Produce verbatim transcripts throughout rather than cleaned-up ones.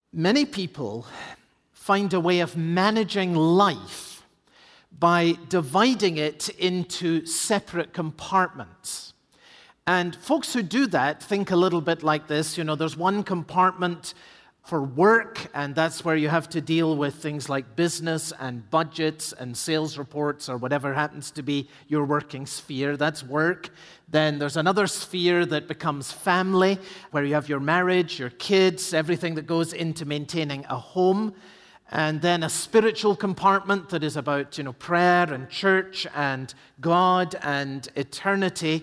Many people find a way of managing life by dividing it into separate compartments. And folks who do that think a little bit like this. You know, there's one compartment for work, and that's where you have to deal with things like business and budgets and sales reports or whatever happens to be your working sphere. That's work. Then there's another sphere that becomes family, where you have your marriage, your kids, everything that goes into maintaining a home. And then a spiritual compartment that is about, you know, prayer and church and God and eternity.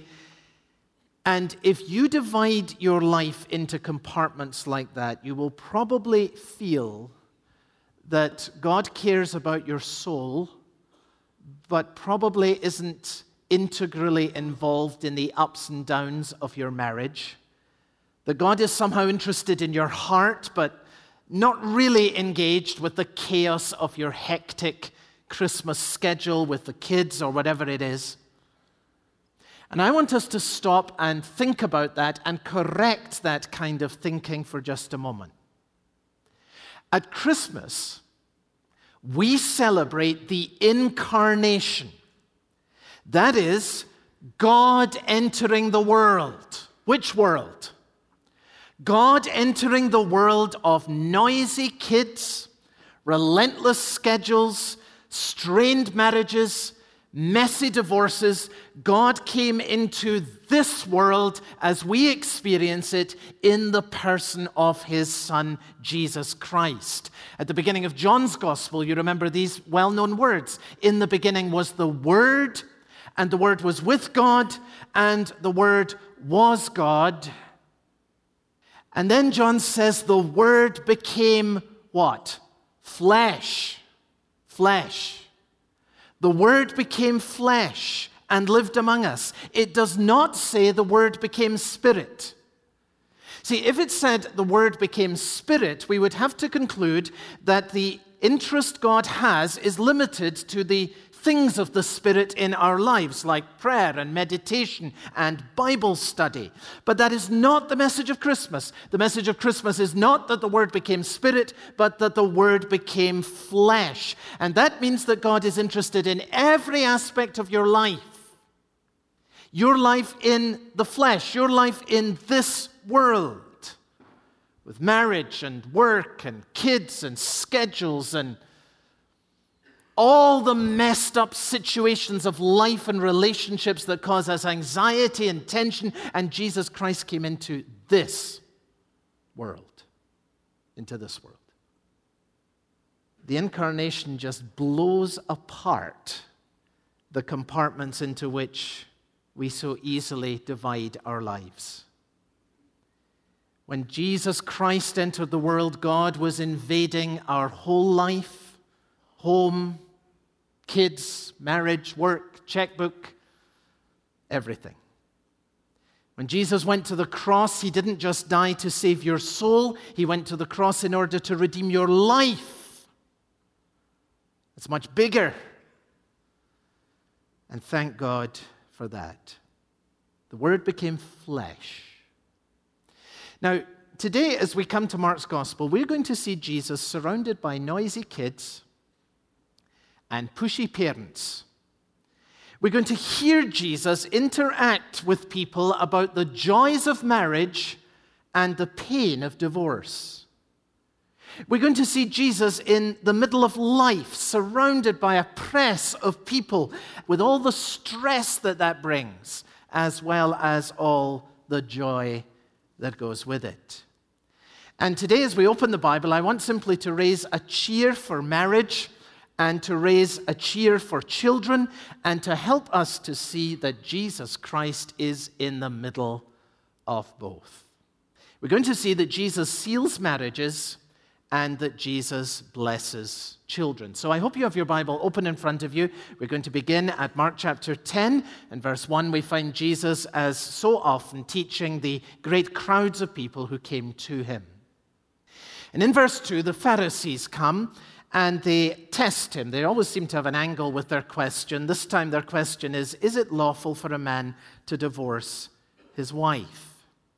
And if you divide your life into compartments like that, you will probably feel that God cares about your soul, but probably isn't integrally involved in the ups and downs of your marriage. That God is somehow interested in your heart, but not really engaged with the chaos of your hectic Christmas schedule with the kids or whatever it is. And I want us to stop and think about that and correct that kind of thinking for just a moment. At Christmas, we celebrate the incarnation. That is, God entering the world. Which world? God entering the world of noisy kids, relentless schedules, strained marriages, messy divorces. God came into this world as we experience it in the person of his Son, Jesus Christ. At the beginning of John's Gospel, you remember these well-known words. In the beginning was the Word, and the Word was with God, and the Word was God. And then John says the Word became what? Flesh. Flesh. The Word became flesh and lived among us. It does not say the Word became spirit. See, if it said the Word became spirit, we would have to conclude that the interest God has is limited to the things of the Spirit in our lives, like prayer and meditation and Bible study. But that is not the message of Christmas. The message of Christmas is not that the Word became spirit, but that the Word became flesh. And that means that God is interested in every aspect of your life. Your life in the flesh, your life in this world, with marriage and work and kids and schedules and all the messed up situations of life and relationships that cause us anxiety and tension, and Jesus Christ came into this world, into this world. The incarnation just blows apart the compartments into which we so easily divide our lives. When Jesus Christ entered the world, God was invading our whole life, home, kids, marriage, work, checkbook, everything. When Jesus went to the cross, he didn't just die to save your soul. He went to the cross in order to redeem your life. It's much bigger. And thank God for that. The Word became flesh. Now, today, as we come to Mark's Gospel, we're going to see Jesus surrounded by noisy kids and pushy parents. We're going to hear Jesus interact with people about the joys of marriage and the pain of divorce. We're going to see Jesus in the middle of life, surrounded by a press of people with all the stress that that brings, as well as all the joy that goes with it. And today, as we open the Bible, I want simply to raise a cheer for marriage and to raise a cheer for children, and to help us to see that Jesus Christ is in the middle of both. We're going to see that Jesus seals marriages and that Jesus blesses children. So I hope you have your Bible open in front of you. We're going to begin at Mark chapter ten. In verse one, we find Jesus, as so often, teaching the great crowds of people who came to him. And in verse two, the Pharisees come and they test him. They always seem to have an angle with their question. This time their question is, is it lawful for a man to divorce his wife?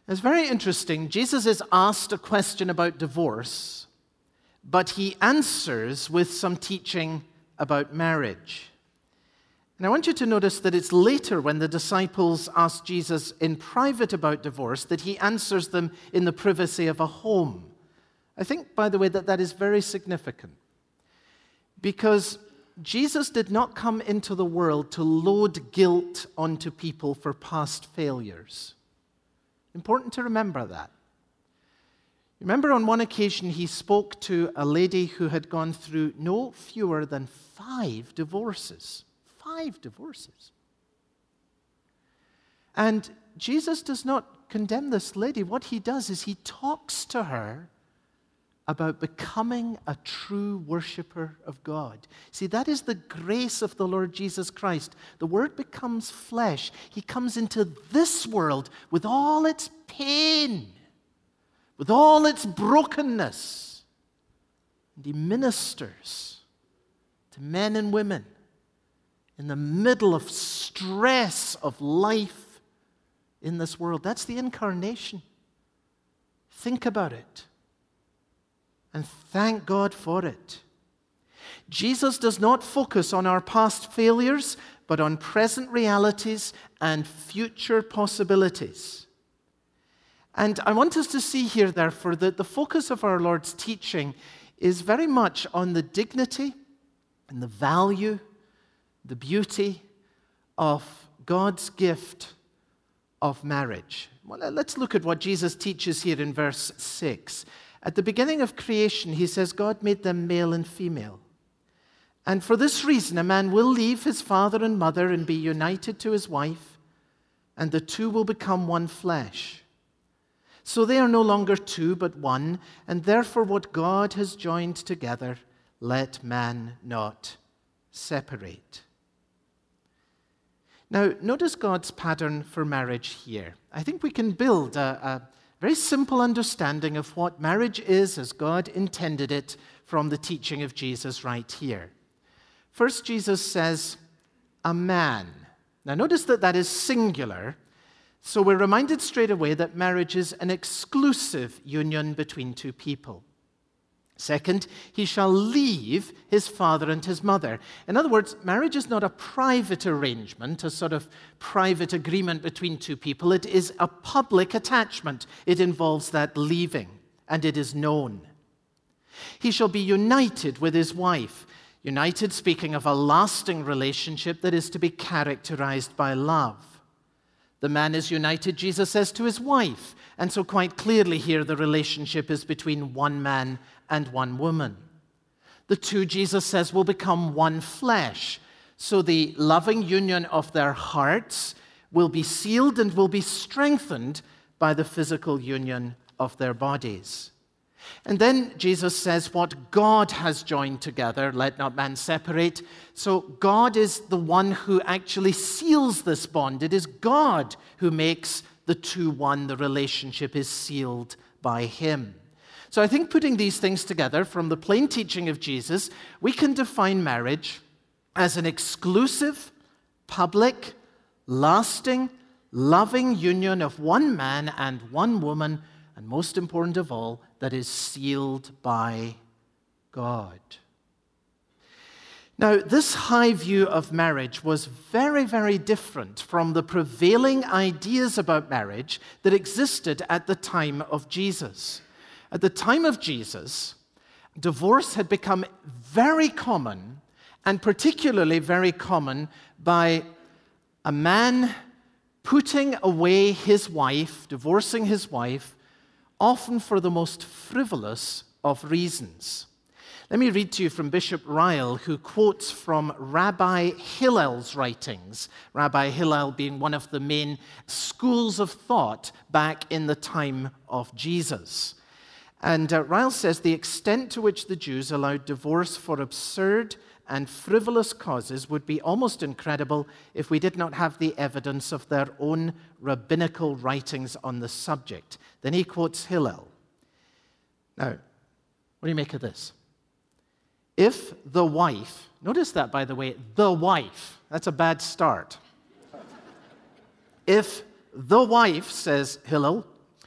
It's very interesting. Jesus is asked a question about divorce, but he answers with some teaching about marriage. And I want you to notice that it's later when the disciples ask Jesus in private about divorce that he answers them in the privacy of a home. I think, by the way, that that is very significant, because Jesus did not come into the world to load guilt onto people for past failures. Important to remember that. Remember, on one occasion, he spoke to a lady who had gone through no fewer than five divorces. Five divorces. And Jesus does not condemn this lady. What he does is he talks to her about becoming a true worshiper of God. See, that is the grace of the Lord Jesus Christ. The Word becomes flesh. He comes into this world with all its pain, with all its brokenness, and he ministers to men and women in the middle of stress of life in this world. That's the incarnation. Think about it. And thank God for it. Jesus does not focus on our past failures, but on present realities and future possibilities. And I want us to see here, therefore, that the focus of our Lord's teaching is very much on the dignity and the value, the beauty of God's gift of marriage. Well, let's look at what Jesus teaches here in verse six. At the beginning of creation, he says, God made them male and female. And for this reason, a man will leave his father and mother and be united to his wife, and the two will become one flesh. So they are no longer two, but one, and therefore what God has joined together, let man not separate. Now, notice God's pattern for marriage here. I think we can build a, a very simple understanding of what marriage is as God intended it from the teaching of Jesus right here. First, Jesus says, a man. Now, notice that that is singular, so we're reminded straight away that marriage is an exclusive union between two people. Second, he shall leave his father and his mother. In other words, marriage is not a private arrangement, a sort of private agreement between two people. It is a public attachment. It involves that leaving, and it is known. He shall be united with his wife. United, speaking of a lasting relationship that is to be characterized by love. The man is united, Jesus says, to his wife. And so quite clearly here the relationship is between one man and one woman. The two, Jesus says, will become one flesh. So the loving union of their hearts will be sealed and will be strengthened by the physical union of their bodies. And then Jesus says, what God has joined together, let not man separate. So God is the one who actually seals this bond. It is God who makes the two one. The relationship is sealed by him. So I think putting these things together from the plain teaching of Jesus, we can define marriage as an exclusive, public, lasting, loving union of one man and one woman, and most important of all, that is sealed by God. Now, this high view of marriage was very, very different from the prevailing ideas about marriage that existed at the time of Jesus. At the time of Jesus, divorce had become very common, and particularly very common by a man putting away his wife, divorcing his wife, often for the most frivolous of reasons. Let me read to you from Bishop Ryle, who quotes from Rabbi Hillel's writings, Rabbi Hillel being one of the main schools of thought back in the time of Jesus. And uh, Ryle says, the extent to which the Jews allowed divorce for absurd and frivolous causes would be almost incredible if we did not have the evidence of their own rabbinical writings on the subject. Then he quotes Hillel. Now, what do you make of this? If the wife, notice that, by the way, the wife, that's a bad start. If the wife, says Hillel,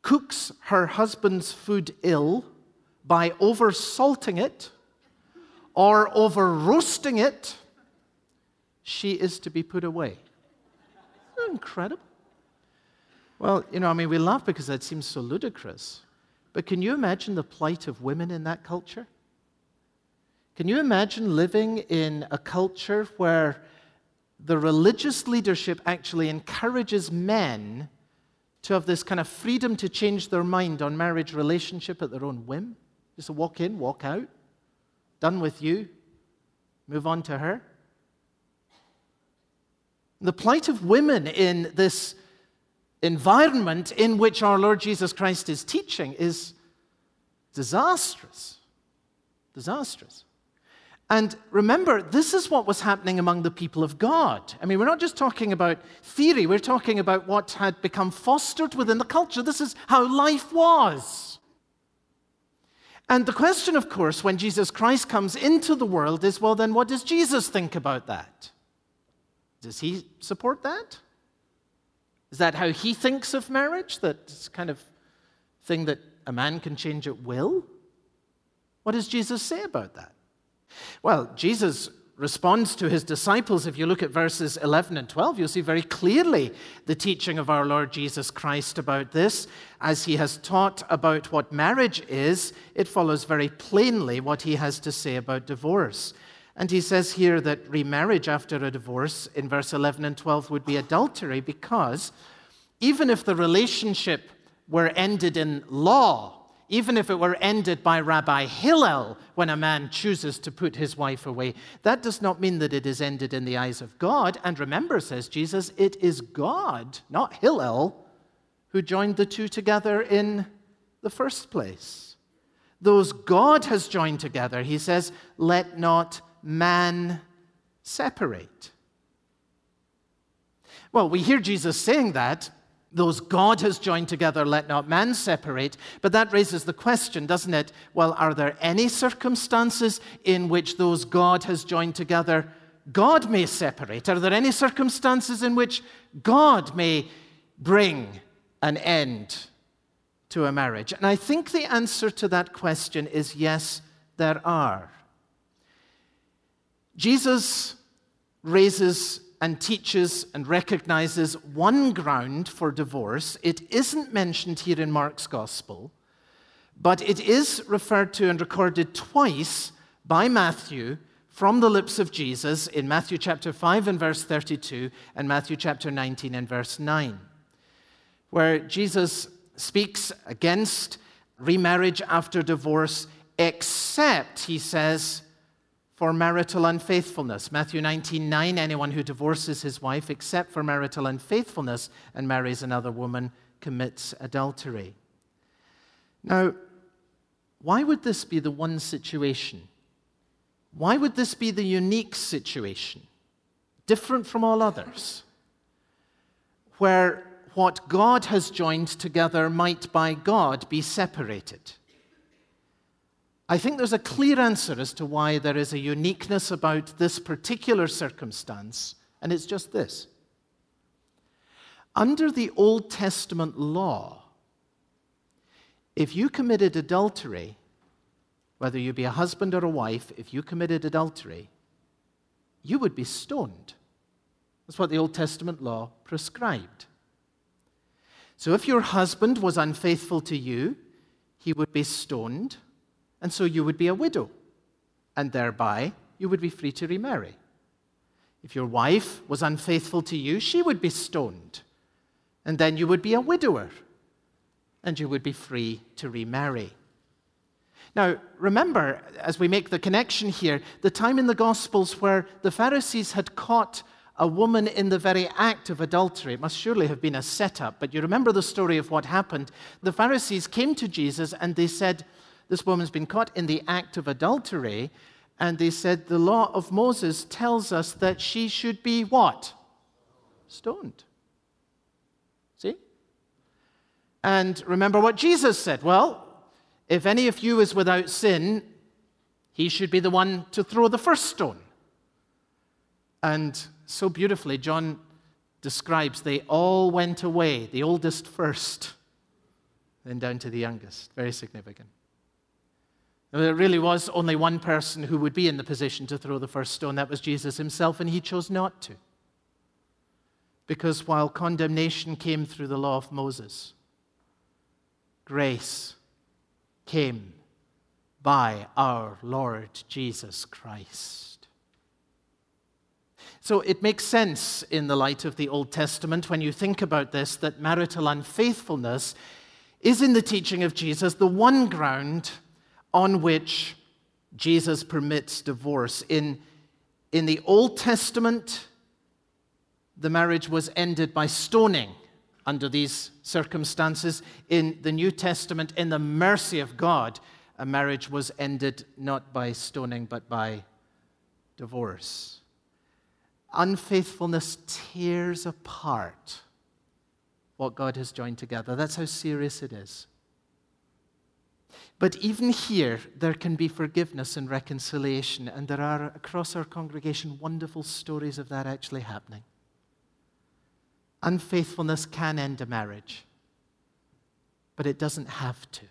cooks her husband's food ill by over salting it or over roasting it, she is to be put away. Isn't that incredible? Well, you know, I mean, we laugh because that seems so ludicrous. But can you imagine the plight of women in that culture? Can you imagine living in a culture where the religious leadership actually encourages men to have this kind of freedom to change their mind on marriage relationship at their own whim? Just to walk in, walk out, done with you, move on to her? The plight of women in this environment in which our Lord Jesus Christ is teaching is disastrous. Disastrous. And remember, this is what was happening among the people of God. I mean, we're not just talking about theory, we're talking about what had become fostered within the culture. This is how life was. And the question, of course, when Jesus Christ comes into the world is, well, then what does Jesus think about that? Does he support that? Is that how he thinks of marriage? That kind of thing that a man can change at will? What does Jesus say about that? Well, Jesus responds to his disciples. If you look at verses eleven and twelve, you'll see very clearly the teaching of our Lord Jesus Christ about this. As he has taught about what marriage is, it follows very plainly what he has to say about divorce. And he says here that remarriage after a divorce in verse eleven and twelve would be adultery because even if the relationship were ended in law, even if it were ended by Rabbi Hillel when a man chooses to put his wife away, that does not mean that it is ended in the eyes of God. And remember, says Jesus, it is God, not Hillel, who joined the two together in the first place. Those God has joined together, he says, let not man separate. Well, we hear Jesus saying that, those God has joined together, let not man separate. But that raises the question, doesn't it? Well, are there any circumstances in which those God has joined together, God may separate? Are there any circumstances in which God may bring an end to a marriage? And I think the answer to that question is yes, there are. Jesus raises and teaches and recognizes one ground for divorce. It isn't mentioned here in Mark's gospel, but it is referred to and recorded twice by Matthew from the lips of Jesus in Matthew chapter five and verse thirty-two and Matthew chapter nineteen and verse nine, where Jesus speaks against remarriage after divorce, except, he says, for marital unfaithfulness. Matthew nineteen nine, anyone who divorces his wife except for marital unfaithfulness and marries another woman commits adultery. Now, why would this be the one situation? Why would this be the unique situation, different from all others, where what God has joined together might by God be separated? I think there's a clear answer as to why there is a uniqueness about this particular circumstance, and it's just this. Under the Old Testament law, if you committed adultery, whether you be a husband or a wife, if you committed adultery, you would be stoned. That's what the Old Testament law prescribed. So if your husband was unfaithful to you, he would be stoned, and so you would be a widow, and thereby you would be free to remarry. If your wife was unfaithful to you, she would be stoned, and then you would be a widower, and you would be free to remarry. Now, remember, as we make the connection here, the time in the Gospels where the Pharisees had caught a woman in the very act of adultery. It must surely have been a setup, but you remember the story of what happened. The Pharisees came to Jesus and they said, this woman's been caught in the act of adultery, and they said, the law of Moses tells us that she should be what? Stoned. See? And remember what Jesus said. Well, if any of you is without sin, he should be the one to throw the first stone. And so beautifully, John describes they all went away, the oldest first. then down to the youngest. Very significant. There really was only one person who would be in the position to throw the first stone. That was Jesus himself, and he chose not to. Because while condemnation came through the law of Moses, grace came by our Lord Jesus Christ. So it makes sense in the light of the Old Testament when you think about this that marital unfaithfulness is in the teaching of Jesus the one ground on which Jesus permits divorce. In, in the Old Testament, the marriage was ended by stoning under these circumstances. In the New Testament, in the mercy of God, a marriage was ended not by stoning, but by divorce. Unfaithfulness tears apart what God has joined together. That's how serious it is. But even here, there can be forgiveness and reconciliation, and there are, across our congregation, wonderful stories of that actually happening. Unfaithfulness can end a marriage, but it doesn't have to.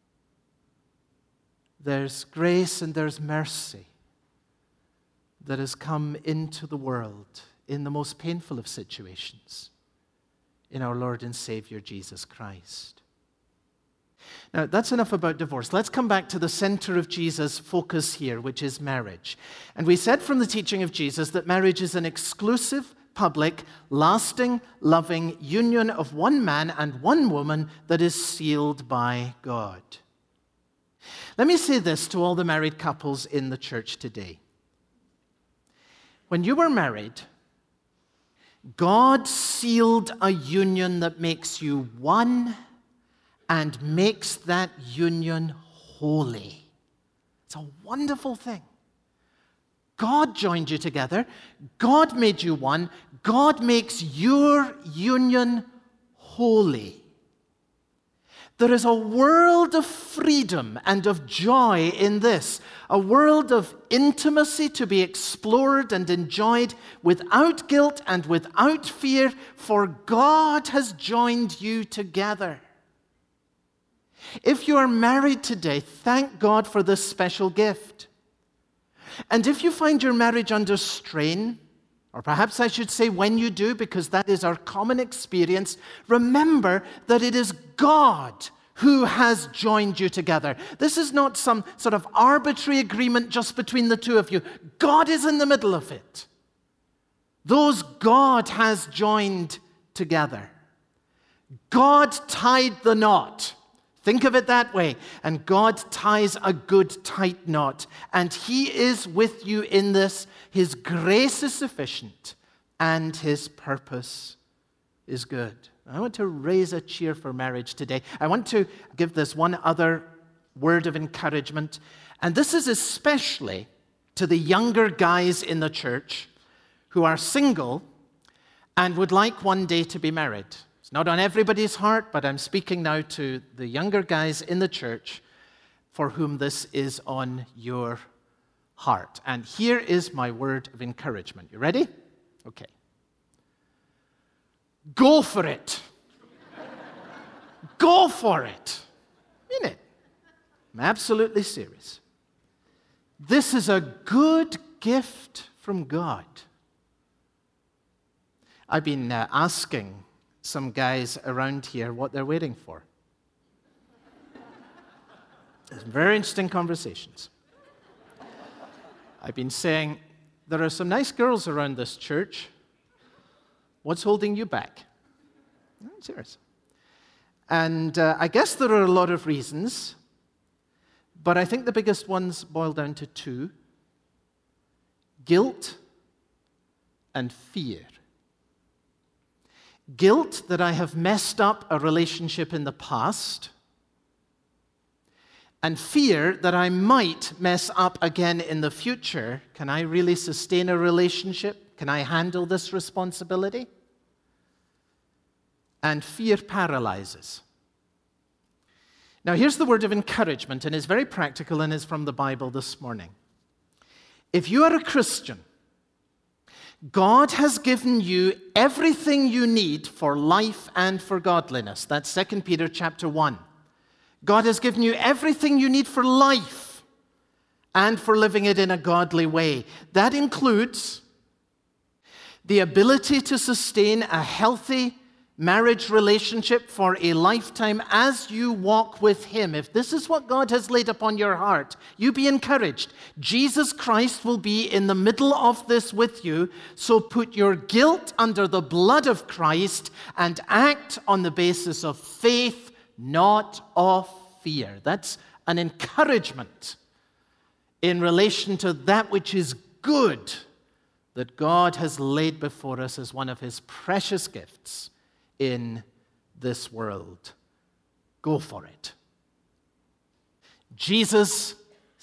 There's grace and there's mercy that has come into the world in the most painful of situations, in our Lord and Savior, Jesus Christ. Now, that's enough about divorce. Let's come back to the center of Jesus' focus here, which is marriage. And we said from the teaching of Jesus that marriage is an exclusive, public, lasting, loving union of one man and one woman that is sealed by God. Let me say this to all the married couples in the church today. When you were married, God sealed a union that makes you one and makes that union holy. It's a wonderful thing. God joined you together. God made you one. God makes your union holy. There is a world of freedom and of joy in this, a world of intimacy to be explored and enjoyed without guilt and without fear, for God has joined you together. If you are married today, thank God for this special gift. And if you find your marriage under strain, or perhaps I should say when you do, because that is our common experience, remember that it is God who has joined you together. This is not some sort of arbitrary agreement just between the two of you. God is in the middle of it. Those God has joined together. God tied the knot. Think of it that way. And God ties a good tight knot. And He is with you in this. His grace is sufficient and His purpose is good. I want to raise a cheer for marriage today. I want to give this one other word of encouragement. And this is especially to the younger guys in the church who are single and would like one day to be married. It's not on everybody's heart, but I'm speaking now to the younger guys in the church for whom this is on your heart. And here is my word of encouragement. You ready? Okay. Go for it. Go for it. Mean it. I'm absolutely serious. This is a good gift from God. I've been uh, asking some guys around here what they're waiting for. Some very interesting conversations. I've been saying, there are some nice girls around this church. What's holding you back? I'm serious. And uh, I guess there are a lot of reasons, but I think the biggest ones boil down to two: guilt and fear. Guilt that I have messed up a relationship in the past, and fear that I might mess up again in the future. Can I really sustain a relationship? Can I handle this responsibility? And fear paralyzes. Now, here's the word of encouragement, and it's very practical and is from the Bible this morning. If you are a Christian, God has given you everything you need for life and for godliness. That's Second Peter chapter one. God has given you everything you need for life and for living it in a godly way. That includes the ability to sustain a healthy marriage relationship for a lifetime as you walk with Him. If this is what God has laid upon your heart, you be encouraged. Jesus Christ will be in the middle of this with you, so put your guilt under the blood of Christ and act on the basis of faith, not of fear. That's an encouragement in relation to that which is good that God has laid before us as one of His precious gifts in this world. Go for it. Jesus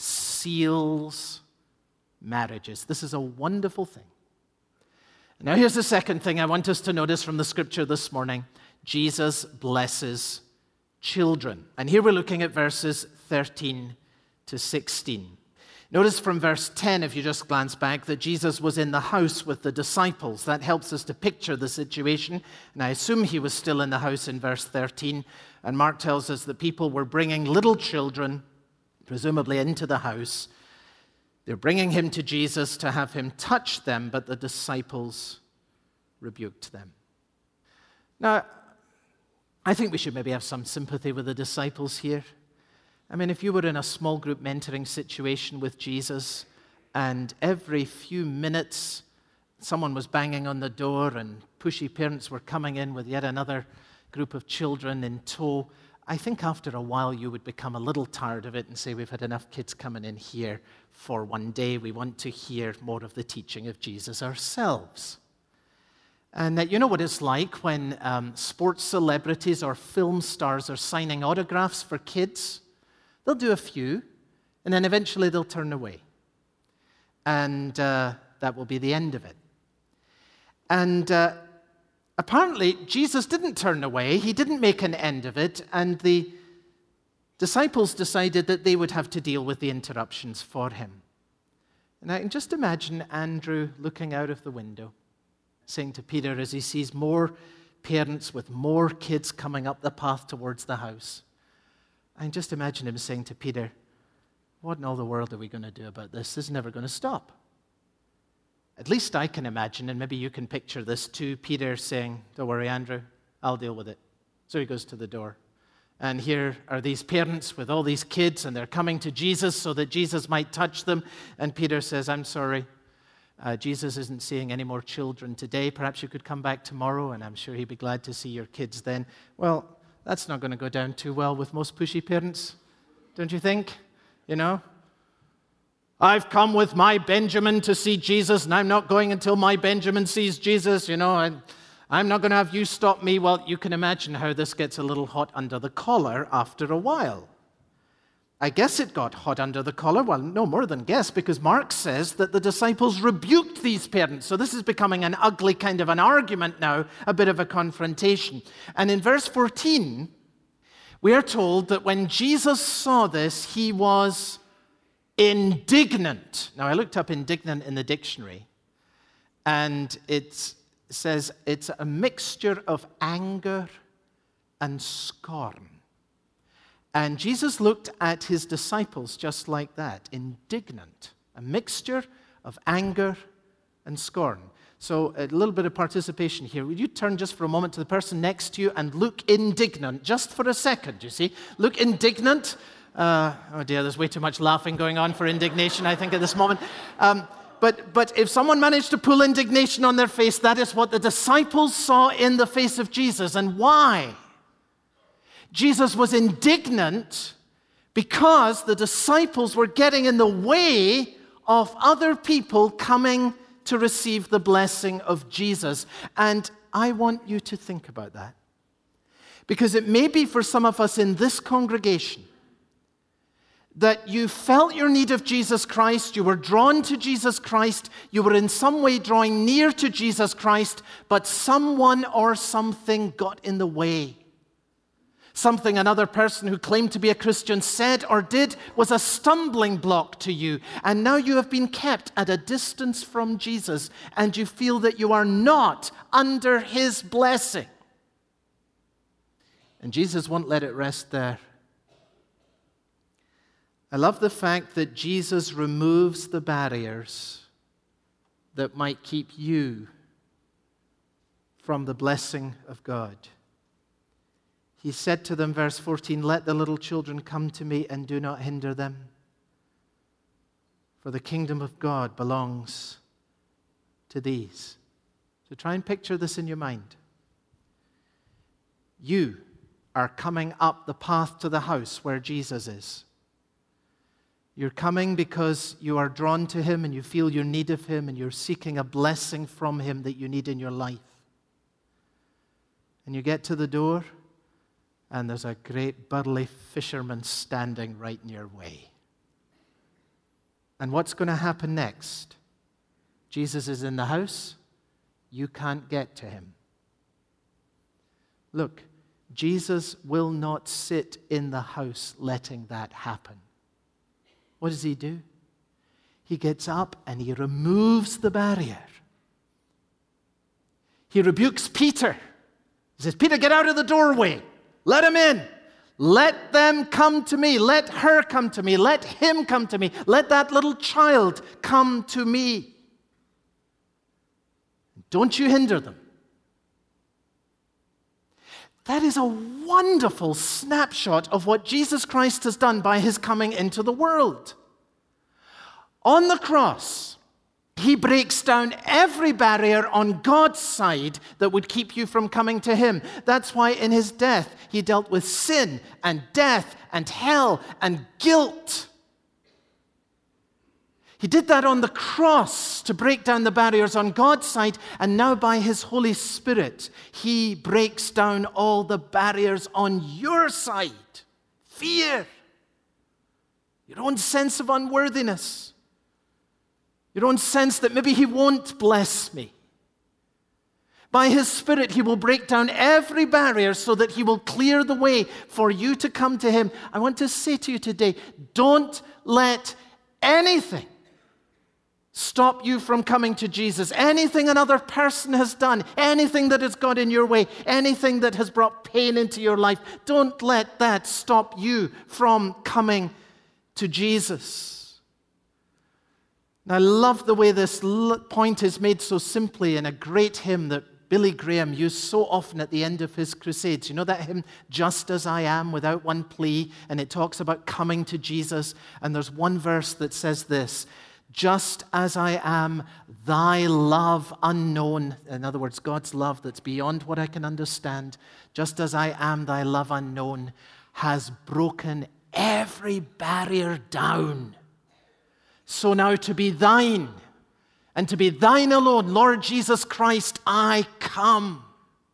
seals marriages. This is a wonderful thing. Now here's the second thing I want us to notice from the scripture this morning. Jesus blesses children. And here we're looking at verses thirteen to sixteen. Notice from verse ten, if you just glance back, that Jesus was in the house with the disciples. That helps us to picture the situation. And I assume He was still in the house in verse thirteen. And Mark tells us that people were bringing little children, presumably into the house. They're bringing Him to Jesus to have Him touch them, but the disciples rebuked them. Now, I think we should maybe have some sympathy with the disciples here. I mean, if you were in a small group mentoring situation with Jesus, and every few minutes someone was banging on the door and pushy parents were coming in with yet another group of children in tow, I think after a while you would become a little tired of it and say, we've had enough kids coming in here for one day. We want to hear more of the teaching of Jesus ourselves. And uh, you know what it's like when um, sports celebrities or film stars are signing autographs for kids? They'll do a few, and then eventually they'll turn away. And uh, that will be the end of it. And uh, apparently, Jesus didn't turn away. He didn't make an end of it. And the disciples decided that they would have to deal with the interruptions for Him. And I can just imagine Andrew looking out of the window, saying to Peter as he sees more parents with more kids coming up the path towards the house, I can just imagine him saying to Peter, what in all the world are we going to do about this? This is never going to stop. At least I can imagine, and maybe you can picture this too, Peter saying, don't worry, Andrew, I'll deal with it. So he goes to the door. And here are these parents with all these kids, and they're coming to Jesus so that Jesus might touch them. And Peter says, I'm sorry, uh, Jesus isn't seeing any more children today. Perhaps you could come back tomorrow, and I'm sure he'd be glad to see your kids then. Well, that's not going to go down too well with most pushy parents, don't you think? You know? I've come with my Benjamin to see Jesus, and I'm not going until my Benjamin sees Jesus. You know, I, I'm not going to have you stop me. Well, you can imagine how this gets a little hot under the collar after a while. I guess it got hot under the collar. Well, no more than guess, because Mark says that the disciples rebuked these parents. So this is becoming an ugly kind of an argument now, a bit of a confrontation. And in verse fourteen, we are told that when Jesus saw this, he was indignant. Now, I looked up indignant in the dictionary, and it says it's a mixture of anger and scorn. And Jesus looked at his disciples just like that, indignant, a mixture of anger and scorn. So a little bit of participation here. Would you turn just for a moment to the person next to you and look indignant, just for a second, you see? Look indignant. Uh, oh dear, there's way too much laughing going on for indignation, I think, at this moment. Um, but, but if someone managed to pull indignation on their face, that is what the disciples saw in the face of Jesus. And why? Jesus was indignant because the disciples were getting in the way of other people coming to receive the blessing of Jesus. And I want you to think about that. Because it may be for some of us in this congregation that you felt your need of Jesus Christ, you were drawn to Jesus Christ, you were in some way drawing near to Jesus Christ, but someone or something got in the way. Something another person who claimed to be a Christian said or did was a stumbling block to you. And now you have been kept at a distance from Jesus, and you feel that you are not under his blessing. And Jesus won't let it rest there. I love the fact that Jesus removes the barriers that might keep you from the blessing of God. He said to them, verse fourteen, "Let the little children come to me and do not hinder them, for the kingdom of God belongs to these." So try and picture this in your mind. You are coming up the path to the house where Jesus is. You're coming because you are drawn to him and you feel your need of him and you're seeking a blessing from him that you need in your life. And you get to the door and there's a great burly fisherman standing right in your way. And what's going to happen next? Jesus is in the house. You can't get to him. Look, Jesus will not sit in the house letting that happen. What does he do? He gets up and he removes the barrier. He rebukes Peter. He says, "Peter, get out of the doorway. Let him in. Let them come to me. Let her come to me. Let him come to me. Let that little child come to me. Don't you hinder them." That is a wonderful snapshot of what Jesus Christ has done by his coming into the world. On the cross, he breaks down every barrier on God's side that would keep you from coming to him. That's why in his death, he dealt with sin and death and hell and guilt. He did that on the cross to break down the barriers on God's side, and now by his Holy Spirit, he breaks down all the barriers on your side. Fear, your own sense of unworthiness, your own sense that maybe he won't bless me. By his Spirit, he will break down every barrier so that he will clear the way for you to come to him. I want to say to you today, don't let anything stop you from coming to Jesus. Anything another person has done, anything that has got in your way, anything that has brought pain into your life, don't let that stop you from coming to Jesus. And I love the way this point is made so simply in a great hymn that Billy Graham used so often at the end of his crusades. You know that hymn, "Just as I am, without one plea," and it talks about coming to Jesus, and there's one verse that says this, "Just as I am, thy love unknown," in other words, God's love that's beyond what I can understand, "just as I am, thy love unknown, has broken every barrier down. So now to be thine, and to be thine alone, Lord Jesus Christ, I come."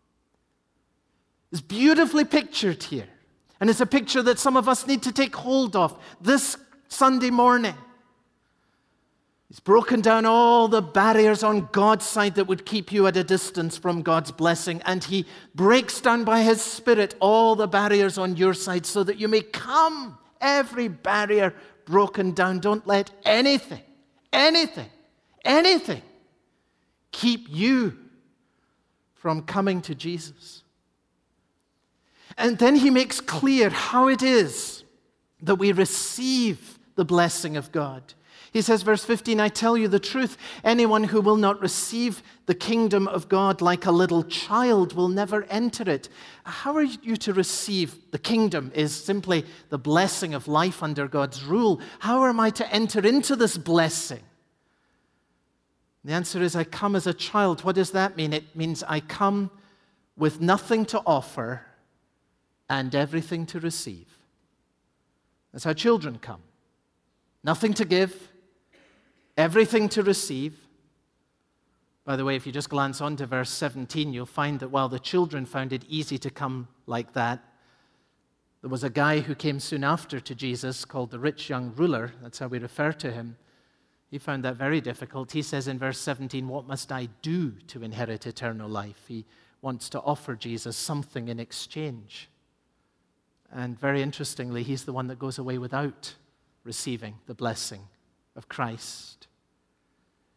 It's beautifully pictured here. And it's a picture that some of us need to take hold of this Sunday morning. He's broken down all the barriers on God's side that would keep you at a distance from God's blessing. And he breaks down by his Spirit all the barriers on your side so that you may come. Every barrier broken down. Don't let anything, anything, anything keep you from coming to Jesus. And then he makes clear how it is that we receive the blessing of God. He says, verse fifteen, "I tell you the truth, anyone who will not receive the kingdom of God like a little child will never enter it." How are you to receive the kingdom? Is simply the blessing of life under God's rule. How am I to enter into this blessing? The answer is, I come as a child. What does that mean? It means I come with nothing to offer and everything to receive. That's how children come. Nothing to give, everything to receive. By the way, if you just glance on to verse seventeen, you'll find that while the children found it easy to come like that, there was a guy who came soon after to Jesus called the rich young ruler. That's how we refer to him. He found that very difficult. He says in verse seventeen, "What must I do to inherit eternal life?" He wants to offer Jesus something in exchange. And very interestingly, he's the one that goes away without receiving the blessing of Christ.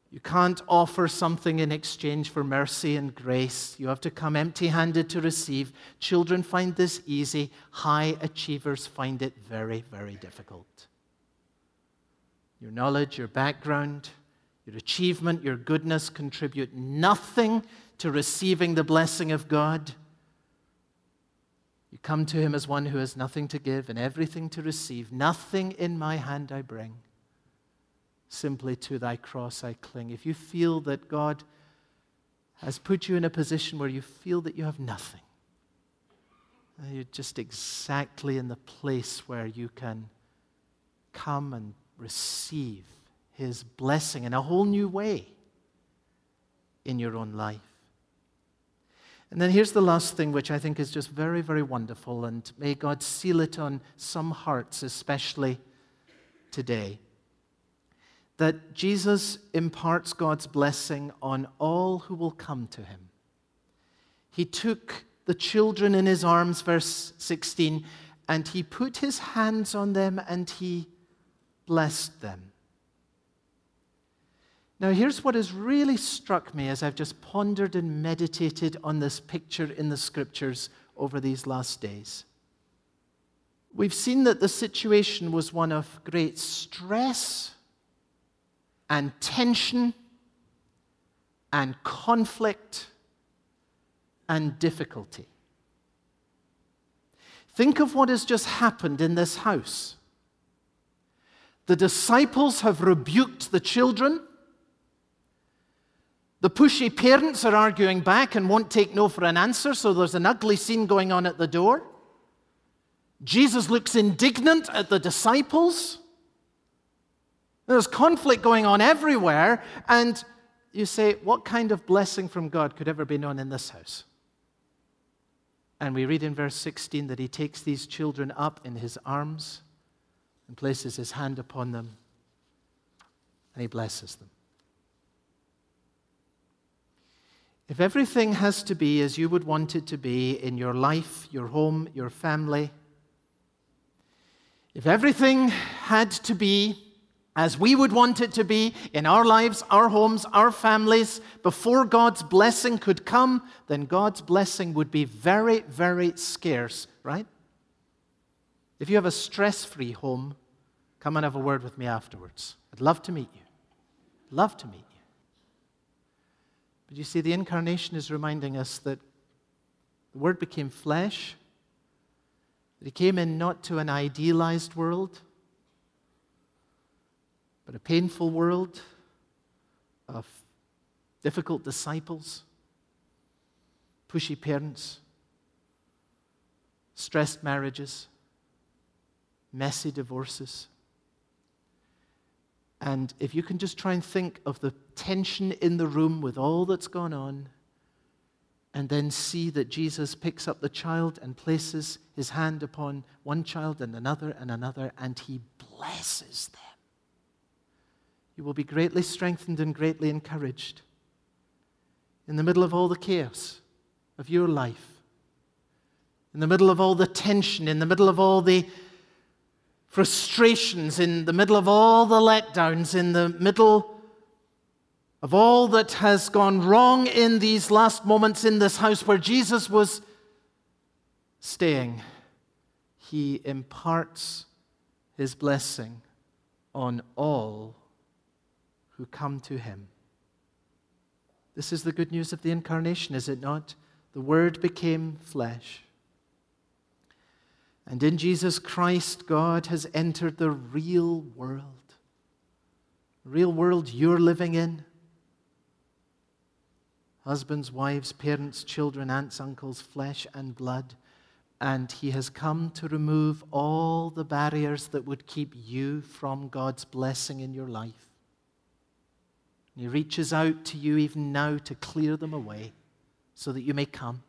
You can't offer something in exchange for mercy and grace. You have to come empty-handed to receive. Children find this easy. High achievers find it very, very difficult. Your knowledge, your background, your achievement, your goodness contribute nothing to receiving the blessing of God. You come to him as one who has nothing to give and everything to receive. Nothing in my hand I bring. Simply to thy cross I cling. If you feel that God has put you in a position where you feel that you have nothing, you're just exactly in the place where you can come and receive his blessing in a whole new way in your own life. And then here's the last thing, which I think is just very, very wonderful, and may God seal it on some hearts, especially today, that Jesus imparts God's blessing on all who will come to him. He took the children in his arms, verse sixteen, and he put his hands on them and he blessed them. Now, here's what has really struck me as I've just pondered and meditated on this picture in the Scriptures over these last days. We've seen that the situation was one of great stress and tension and conflict and difficulty. Think of what has just happened in this house. The disciples have rebuked the children. The pushy parents are arguing back and won't take no for an answer, so there's an ugly scene going on at the door. Jesus looks indignant at the disciples. There's conflict going on everywhere, and you say, what kind of blessing from God could ever be known in this house? And we read in verse sixteen that he takes these children up in his arms and places his hand upon them, and he blesses them. If everything has to be as you would want it to be in your life, your home, your family, if everything had to be as we would want it to be in our lives, our homes, our families, before God's blessing could come, then God's blessing would be very, very scarce, right? If you have a stress-free home, come and have a word with me afterwards. I'd love to meet you. Love to meet you. But you see, the incarnation is reminding us that the Word became flesh, that he came in not to an idealized world, but a painful world of difficult disciples, pushy parents, stressed marriages, messy divorces. And if you can just try and think of the tension in the room with all that's gone on, and then see that Jesus picks up the child and places his hand upon one child and another and another, and he blesses them, you will be greatly strengthened and greatly encouraged in the middle of all the chaos of your life, in the middle of all the tension, in the middle of all the frustrations, in the middle of all the letdowns, in the middle of all that has gone wrong in these last moments in this house where Jesus was staying. He imparts his blessing on all who come to him. This is the good news of the incarnation, is it not? The Word became flesh. And in Jesus Christ, God has entered the real world. The real world you're living in. Husbands, wives, parents, children, aunts, uncles, flesh and blood. And he has come to remove all the barriers that would keep you from God's blessing in your life. And he reaches out to you even now to clear them away so that you may come.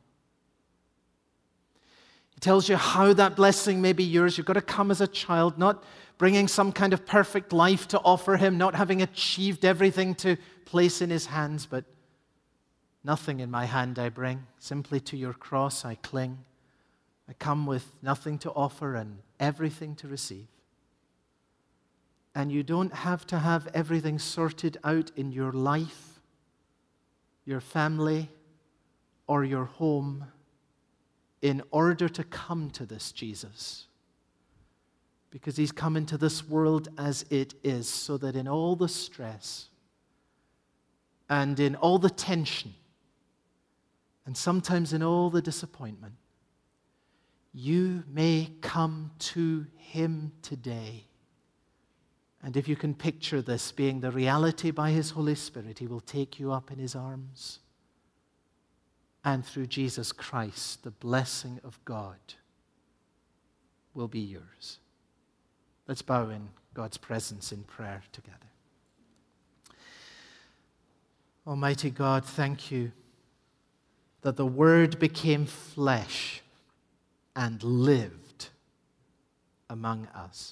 He tells you how that blessing may be yours. You've got to come as a child, not bringing some kind of perfect life to offer him, not having achieved everything to place in his hands, but nothing in my hand I bring. Simply to your cross I cling. I come with nothing to offer and everything to receive. And you don't have to have everything sorted out in your life, your family, or your home in order to come to this Jesus. Because he's come into this world as it is, so that in all the stress and in all the tension and sometimes in all the disappointment, you may come to him today. And if you can picture this being the reality by his Holy Spirit, he will take you up in his arms. And through Jesus Christ, the blessing of God will be yours. Let's bow in God's presence in prayer together. Almighty God, thank you that the Word became flesh and lived among us.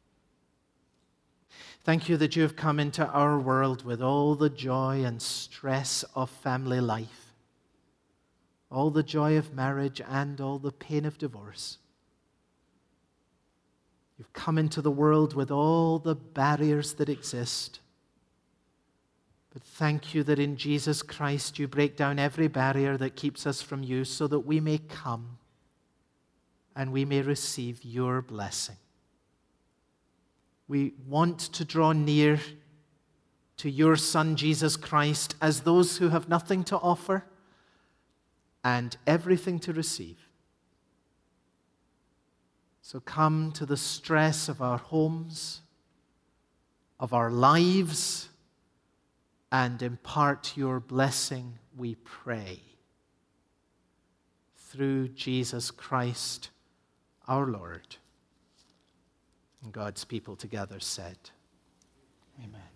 Thank you that you have come into our world with all the joy and stress of family life, all the joy of marriage and all the pain of divorce. You've come into the world with all the barriers that exist. But thank you that in Jesus Christ you break down every barrier that keeps us from you so that we may come and we may receive your blessing. We want to draw near to your Son, Jesus Christ, as those who have nothing to offer and everything to receive. So come to the stress of our homes, of our lives, and impart your blessing, we pray. Through Jesus Christ, our Lord. And God's people together said, Amen.